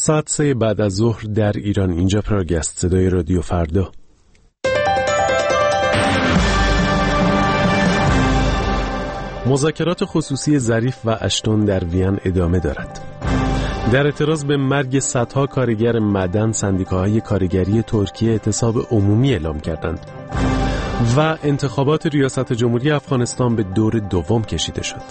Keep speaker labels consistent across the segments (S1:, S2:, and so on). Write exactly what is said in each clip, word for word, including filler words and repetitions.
S1: ساعت سه بعد از ظهر در ایران. اینجا پراگست، صدای رادیو فردا. مذاکرات خصوصی ظریف و اشتون در وین ادامه دارد. در اعتراض به مرگ صدها کارگر معدن، سندیکاهای کارگری ترکیه اعتصاب عمومی اعلام کردند و انتخابات ریاست جمهوری افغانستان به دور دوم کشیده شد.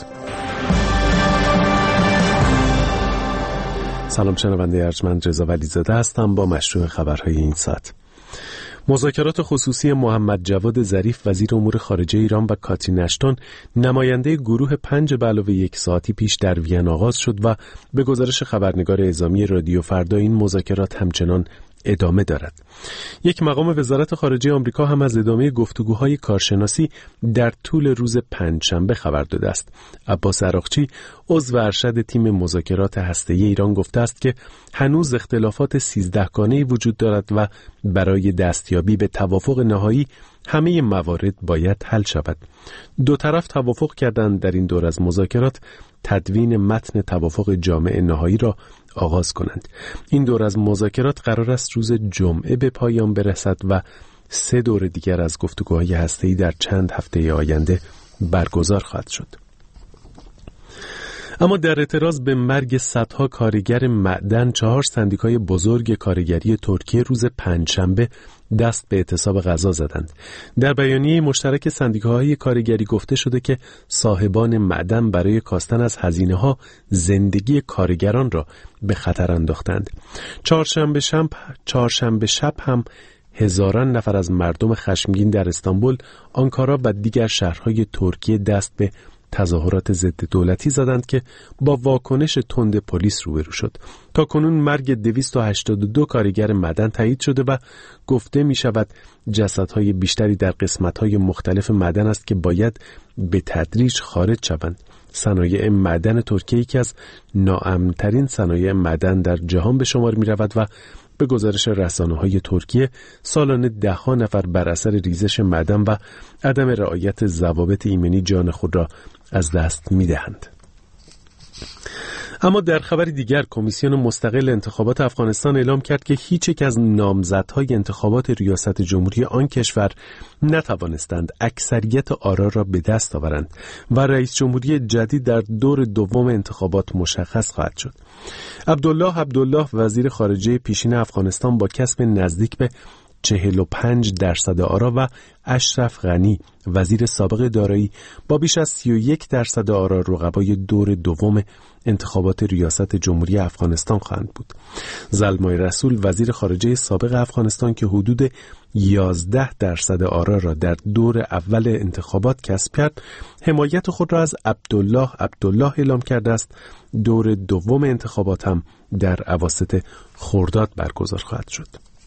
S1: سلام، شنونده ارجمند، رضا ولیزاده هستم با مشروع خبرهای این ساعت. مذاکرات خصوصی محمد جواد ظریف وزیر امور خارجه ایران و کاترین اشتون نماینده گروه پنج به علاوه یک ساعتی پیش در وین آغاز شد و به گزارش خبرنگار اعزامی رادیو فردا این مذاکرات همچنان ادامه دارد. یک مقام وزارت خارجه آمریکا هم از ادامه گفتگوهای کارشناسی در طول روز پنجشنبه خبر داده است. عباس عراقچی، عضو ارشد تیم مذاکرات هسته‌ای ایران، گفته است که هنوز اختلافات سیزده گانه‌ای وجود دارد و برای دستیابی به توافق نهایی همه موارد باید حل شود. دو طرف توافق کردند در این دور از مذاکرات تدوین متن توافق جامع نهایی را آغاز کنند. این دور از مذاکرات قرار است روز جمعه به پایان برسد و سه دور دیگر از گفتگوهای هسته‌ای در چند هفته آینده برگزار خواهد شد. اما در اعتراض به مرگ صدها کارگر معدن، چهار سندیکای بزرگ کارگری ترکیه روز پنجشنبه دست به اعتصاب غذا زدند. در بیانیه مشترک سندیکاهای کارگری گفته شده که صاحبان معدن برای کاستن از هزینه‌ها زندگی کارگران را به خطر انداختند. چهارشنبه شب چهارشنبه شب هم هزاران نفر از مردم خشمگین در استانبول، آنکارا و دیگر شهرهای ترکیه دست به تظاهرات ضد دولتی زدند که با واکنش تند پلیس روبرو شد. تا کنون مرگ دویست و هشتاد و دو کارگر معدن تایید شده و گفته می شود جسدهای بیشتری در قسمت‌های مختلف معدن است که باید به تدریج خارج شوند. صنایع معدن ترکیه یکی از ناامن‌ترین صنایع معدن در جهان به شمار می رود و به گزارش رسانه‌های ترکیه سالانه ده‌ها نفر بر اثر ریزش معدن و عدم رعایت ضوابط ایمنی جان خود را از دست می‌دهند. اما در خبر دیگر، کمیسیون مستقل انتخابات افغانستان اعلام کرد که هیچ یک از نامزدهای انتخابات ریاست جمهوری آن کشور نتوانستند اکثریت آرا را به دست آورند و رئیس جمهوری جدید در دور دوم انتخابات مشخص خواهد شد. عبدالله عبدالله، وزیر خارجه پیشین افغانستان، با کسب نزدیک به چهل و پنج درصد آرا و اشرف غنی، وزیر سابق دارایی، با بیش از سی و یک درصد آرا رقبای دور دوم انتخابات ریاست جمهوری افغانستان خواهند بود. زلمای رسول، وزیر خارجه سابق افغانستان که حدود یازده درصد آرا را در دور اول انتخابات کسب کرد، حمایت خود را از عبدالله عبدالله اعلام کرده است. دور دوم انتخابات هم در اواسط خرداد برگزار خواهد شد.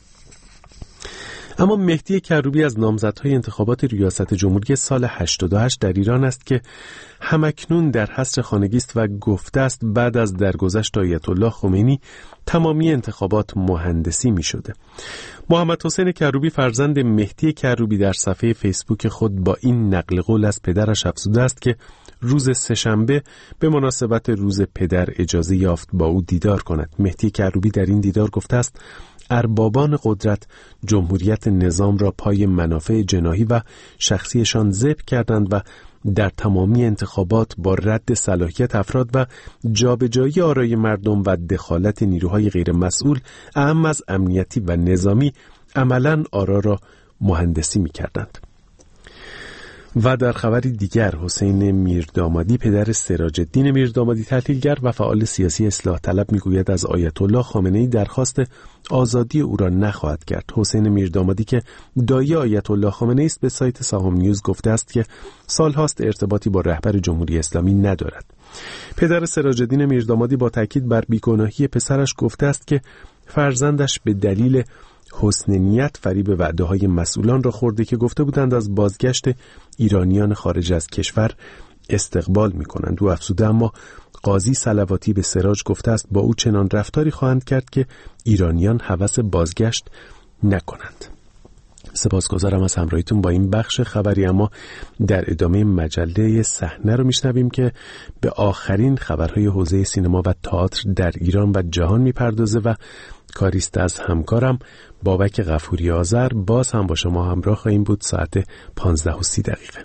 S1: اما مهدی کروبی از نامزدهای انتخابات ریاست جمهوری سال هشتاد و هشت در ایران است که همکنون در حصر خانگی است و گفته است بعد از درگذشت آیت الله خمینی تمامی انتخابات مهندسی می شده. محمد حسین کروبی، فرزند مهدی کروبی، در صفحه فیسبوک خود با این نقل قول از پدرش افزوده است که روز سه‌شنبه به مناسبت روز پدر اجازه یافت با او دیدار کند. مهدی کروبی در این دیدار گفته است اربابان قدرت جمهوریت نظام را پای منافع جناحی و شخصیشان ذبح کردند و در تمامی انتخابات با رد صلاحیت افراد و جابجایی آرای مردم و دخالت نیروهای غیر مسئول اهم از امنیتی و نظامی عملاً آرا را مهندسی می کردند. و در خبری دیگر، حسین میردامادی، پدر سراج الدین میردامادی، تحلیلگر و فعال سیاسی اصلاح طلب، میگوید از آیت الله خامنه‌ای درخواست آزادی او را نخواهد کرد. حسین میردامادی که دایی آیت الله خامنه‌ای است به سایت سهام نیوز گفته است که سالهاست ارتباطی با رهبر جمهوری اسلامی ندارد. پدر سراج الدین میردامادی با تاکید بر بیگناهی پسرش گفته است که فرزندش به دلیل حسن نیت فریب وعده‌های مسئولان را خورده که گفته بودند از بازگشت ایرانیان خارج از کشور استقبال می‌کنند. او افزوده اما قاضی صلواتی به سراج گفته است با او چنان رفتاری خواهند کرد که ایرانیان هوس بازگشت نکنند. سپاسگزارم از همراهیتون با این بخش خبری، اما در ادامه مجله صحنه رو میشنویم که به آخرین خبرهای حوزه سینما و تئاتر در ایران و جهان میپردازه و کاریست از همکارم بابک غفوری آذر باز هم با شما همراه خواهیم بود ساعت پانزده و سی دقیقه.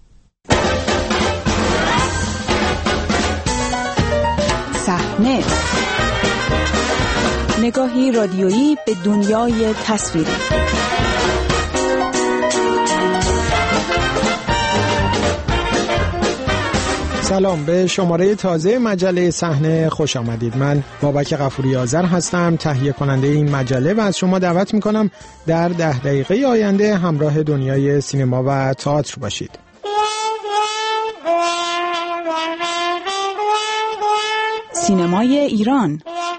S2: صحنه، نگاهی رادیویی به دنیای تصویری.
S3: سلام، به شماره تازه مجله صحنه خوش آمدید. من بابک غفوری آذر هستم، تهیه کننده این مجله، و از شما دعوت میکنم در ده دقیقه آینده همراه دنیای سینما و تئاتر باشید.
S2: سینمای ایران.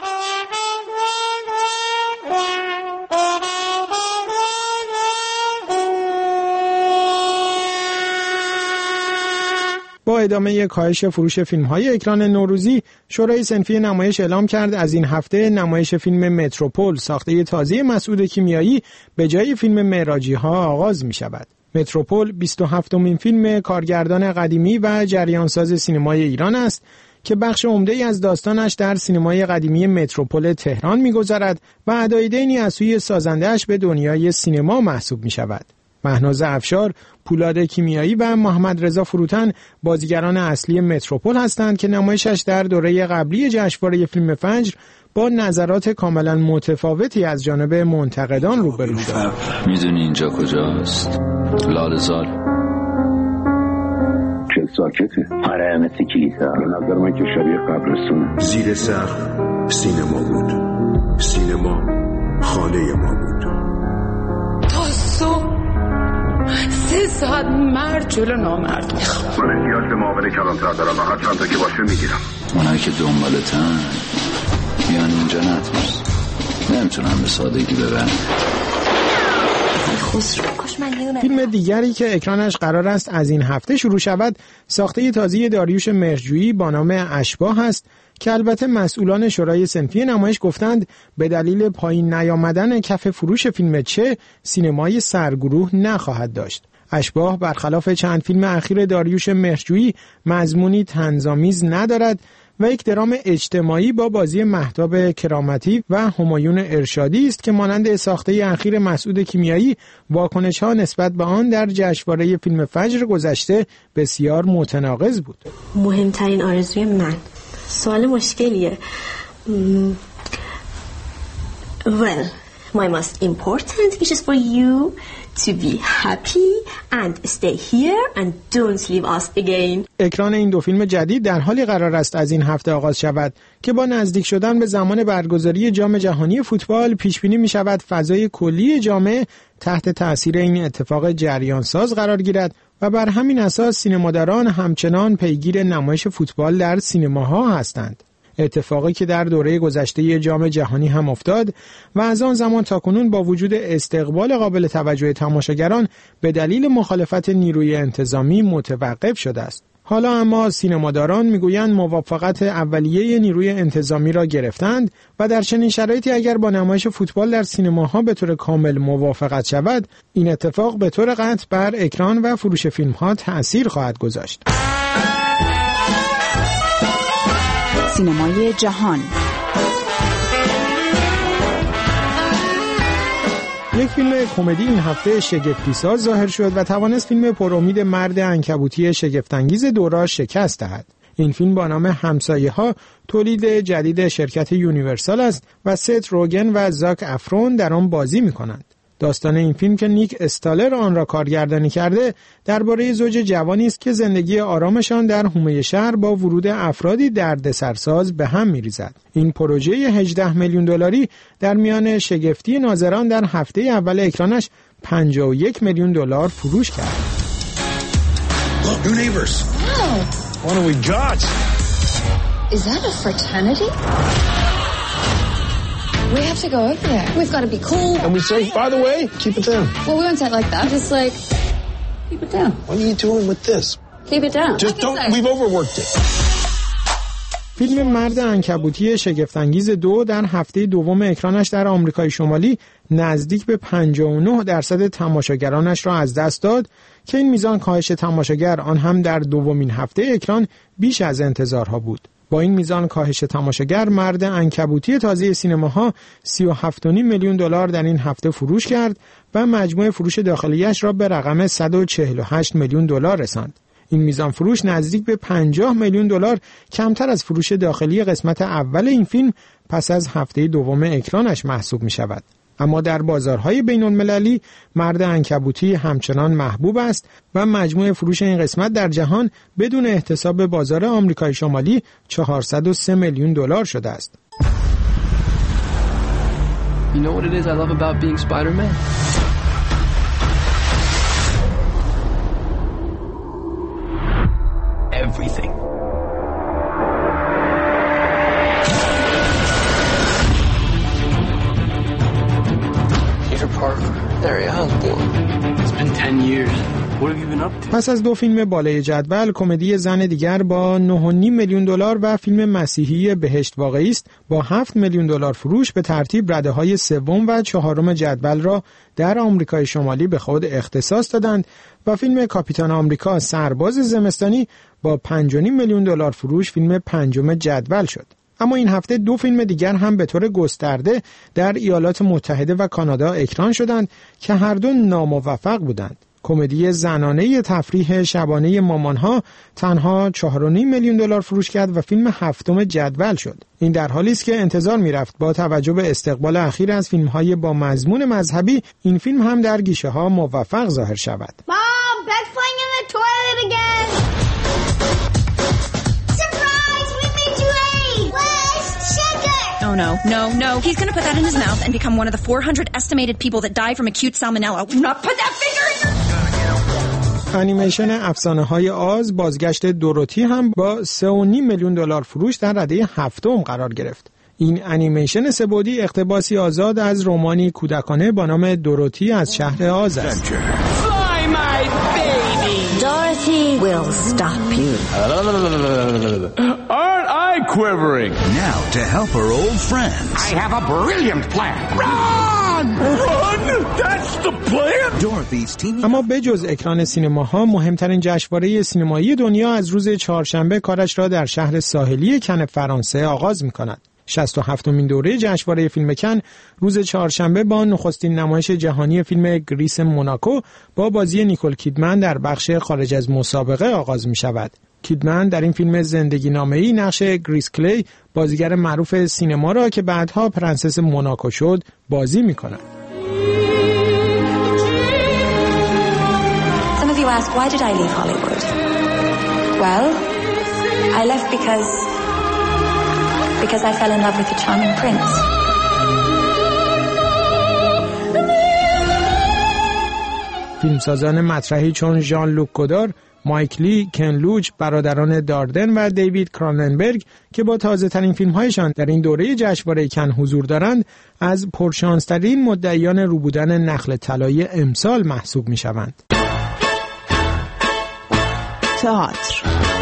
S2: با ادامه کاهش فروش فیلم‌های اکران نوروزی، شورای صنفی نمایش اعلام کرد از این هفته نمایش فیلم متروپول ساخته تازه مسعود کیمیایی به جای فیلم معراجی‌ها آغاز می‌شود. متروپول بیست و هفتمین فیلم کارگردان قدیمی و جریانساز سینمای ایران است که بخش عمده‌ای از داستانش در سینمای قدیمی متروپول تهران می‌گذرد و ادای دینی از سوی سازنده‌اش به دنیای سینما محسوب می‌شود. مهناز افشار، پولاد کیمیایی و محمد رضا فروتن بازیگران اصلی متروپول هستند که نمایشش در دوره قبلی جشنواره فیلم فجر با نظرات کاملا متفاوتی از جانب منتقدان روبرو شد.
S4: میدونی اینجا کجاست؟ لاله‌زار.
S5: چه ساکته؟ آره مثل کلیسا. به نظر من که شبیه قبرستونه.
S6: زیر سقف سینما بود. سینما خانه ما بود.
S7: تا صبح سه ساعت مرد جلو نامرد میخوام.
S5: من احتیاج به معاون کلانتر دارم و هر چند تا که باشه میگیرم.
S4: اونایی که دنبالتن بیان اینجا نترس، نمیتونم به سادگی ببرم.
S3: فیلم دیگری که اکرانش قرار است از این هفته شروع شود ساخته تازه داریوش مهرجویی با نام اشباح است که البته مسئولان شورای صنفی نمایش گفتند به دلیل پایین نیامدن کف فروش فیلم چه سینمای سرگروه نخواهد داشت. اشباح برخلاف چند فیلم اخیر داریوش مهرجویی مضمونی طنزآمیز ندارد و یک درام اجتماعی با بازی مهتاب کرامتی و همایون ارشادی است که مانند ساخته اخیر مسعود کیمیایی واکنش‌ها نسبت به آن در جشنواره فیلم فجر گذشته بسیار متناقض بود.
S8: مهمترین آرزوی من، سوال مشکلیه. Well, my most important wish is for you to be happy and stay here and don't leave us again.
S3: اکران این دو فیلم جدید در حالی قرار است از این هفته آغاز شود که با نزدیک شدن به زمان برگزاری جام جهانی فوتبال پیش بینی می شود فضای کلی جامعه تحت تأثیر این اتفاق جریان ساز قرار گیرد و بر همین اساس سینماداران همچنان پیگیر نمایش فوتبال در سینماها هستند. اتفاقی که در دوره گذشته جام جهانی هم افتاد و از آن زمان تاکنون با وجود استقبال قابل توجه تماشاگران به دلیل مخالفت نیروی انتظامی متوقف شده است. حالا اما سینماداران میگویند موافقت اولیه نیروی انتظامی را گرفتند و در چنین شرایطی اگر با نمایش فوتبال در سینماها به طور کامل موافقت شود، این اتفاق به طور قطع بر اکران و فروش فیلم‌ها تأثیر خواهد گذاشت.
S2: سینمای جهان.
S3: یک فیلم کمدی این هفته شگفتی‌ساز ظاهر شد و توانست فیلم پرامید مرد عنکبوتی شگفت‌انگیز دو را شکست دهد. این فیلم با نام همسایه‌ها تولید جدید شرکت یونیورسال است و ست روگن و زاک افرون در آن بازی می‌کنند. داستان این فیلم که نیک استالر آن را کارگردانی کرده درباره زوج جوانی است که زندگی آرامشان در حومه شهر با ورود افرادی دردسرساز به هم می‌ریزد. این پروژه هجده میلیون دلاری در میان شگفتی ناظران در هفته اول اکرانش پنجاه و یک میلیون دلار فروش کرد.
S6: Look, new neighbors.
S7: Wow.
S6: What do we got?
S7: Is that a fraternity? We have to go over there. We've got to be cool.
S6: And we say, by the way, keep it down.
S7: Well, we won't say it like that. Just like, keep it down.
S6: What are you doing with this?
S7: Keep it down.
S6: Just don't, we've overworked it.
S2: فیلم مرد عنکبوتی شگفت‌انگیز دو در هفته دوم اکرانش در آمریکای شمالی نزدیک به پنجاه و نه درصد تماشاگرانش را از دست داد که این میزان کاهش تماشاگر آن هم در دومین هفته اکران بیش از انتظارها بود. با این میزان کاهش تماشاگر مرد عنکبوتی تازه سینماها سی و هفت و نیم میلیون دلار در این هفته فروش کرد و مجموع فروش داخلیش را به رقم صد و چهل و هشت میلیون دلار رساند. این میزان فروش نزدیک به پنجاه میلیون دلار کمتر از فروش داخلی قسمت اول این فیلم پس از هفته دوم اکرانش محسوب می شود. اما در بازارهای بین المللی مرد عنکبوتی همچنان محبوب است و مجموع فروش این قسمت در جهان بدون احتساب بازار آمریکای شمالی چهارصد و سه میلیون دلار شده است.
S9: You know what it is I love about being Spider-Man? Everything. Peter Parker, Harry Osborn. It's been ten years. What have you been up to?
S2: پس از دو فیلم بالای جدول، کمدی زن دیگر با نه و نیم میلیون دلار و فیلم مسیحی بهشت واقعی است با هفت میلیون دلار فروش به ترتیب رده‌های سوم و چهارم جدول را در آمریکای شمالی به خود اختصاص دادند و فیلم کاپیتان آمریکا سرباز زمستانی با پنج و نیم میلیون دلار فروش فیلم پنجم جدول شد. اما این هفته دو فیلم دیگر هم به طور گسترده در ایالات متحده و کانادا اکران شدند که هر دو ناموفق بودند. کمدی زنانه تفریح شبانه مامانها تنها چهار و نیم میلیون دلار فروش کرد و فیلم هفتم جدول شد. این در حالی است که انتظار می‌رفت با توجه به استقبال اخیر از فیلم‌های با مضمون مذهبی این فیلم هم در گیشه‌ها موفق ظاهر شود.
S10: Mom, Beth's playing in the toilet again. Surprise, we made you late. Where's sugar?
S11: Oh no, no, no. He's going to put that in his mouth and become one of the four hundred estimated people that die from acute salmonella. Not put that finger in your...
S2: انیمیشن افسانه‌های آز بازگشت دوروتی هم با سه و نیم میلیون دلار فروش در رده هفتم قرار گرفت. این انیمیشن سه‌بعدی اقتباسی آزاد از رمانی کودکانه با نام دوروتی از شهر آز است.
S12: Dorothy will stop you.
S13: Aren't I quivering?
S14: Now to help her old friends.
S15: I have a brilliant plan.
S13: Run! Run! That's the plan!
S14: Dorothy's team.
S2: اما بجز اکران سینماها مهمترین جشنواره سینمایی دنیا از روز چهارشنبه کارش را در شهر ساحلی کن فرانسه آغاز می‌کند. شصت و هفتمین دوره جشنواره فیلم کن روز چهارشنبه با نخستین نمایش جهانی فیلم گریس موناکو با بازی نیکول کیدمن در بخش خارج از مسابقه آغاز می شود. کیدمن در این فیلم زندگی نامه‌ای نقش گریس کلی بازیگر معروف سینما را که بعدها پرنسس موناکو شد بازی می کند.
S12: Some of you ask, why did I leave Hollywood? Well, I left because because I fell in love with a charming prince.
S2: فیلمسازان مطرحی چون ژان لوک گودار، مایک لی، کن لوچ، برادران داردن و دیوید کراننبرگ که با تازه‌ترین فیلم‌هایشان در این دوره جشنواره کن حضور دارند، از پرشانس‌ترین مدعیان رو بودن نخل طلایی امسال محسوب می‌شوند.
S3: تئاتر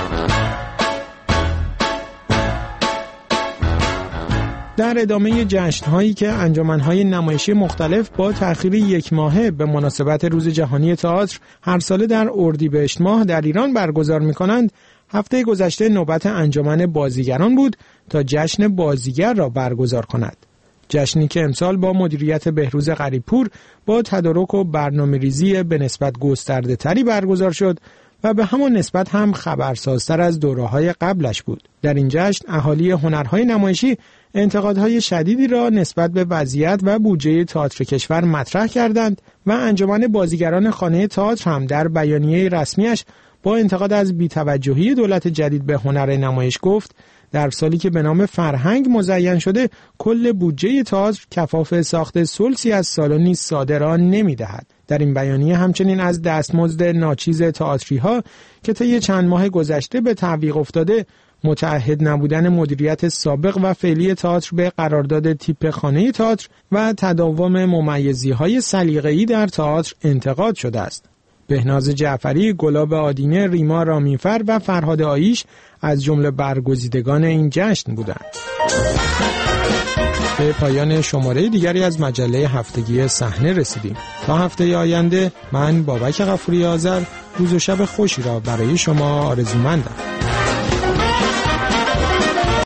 S2: در ادامه جشن‌هایی که انجمن‌های نمایشی مختلف با تأخیر یک ماهه به مناسبت روز جهانی تئاتر هر ساله در اردیبهشت ماه در ایران برگزار می‌کنند، هفته گذشته نوبت انجمن بازیگران بود تا جشن بازیگر را برگزار کند. جشنی که امسال با مدیریت بهروز غریب‌پور با تدارک و برنامه‌ریزی به نسبت گسترده‌تری برگزار شد و به همان نسبت هم خبرسازتر از دوره‌های قبلش بود. در این جشن اهالی هنرهای نمایشی انتقادهای شدیدی را نسبت به وضعیت و بودجه تئاتر کشور مطرح کردند و انجمن بازیگران خانه تئاتر هم در بیانیه رسمیش با انتقاد از بی‌توجهی دولت جدید به هنر نمایش گفت در سالی که به نام فرهنگ مزین شده کل بودجه تئاتر کفاف ساخت ثلثی از سالنی ساده را نمی‌دهد. در این بیانیه همچنین از دستمزد ناچیز تئاتری‌ها که طی چند ماه گذشته به تعویق افتاده، متعهد نبودن مدیریت سابق و فعلی تئاتر به قرارداد تیپ خانه تئاتر و تداوم ممیزی‌های سلیقه‌ای در تئاتر انتقاد شده است. بهناز جعفری، گلاب آدینه، ریما رامینفر و فرهاد آیش از جمله برگزیدگان این جشن بودند. به پایان شماره دیگری از مجله هفتگی صحنه رسیدیم. تا هفته آینده من بابک غفوری آذر روز و شب خوشی را برای شما آرزومندم.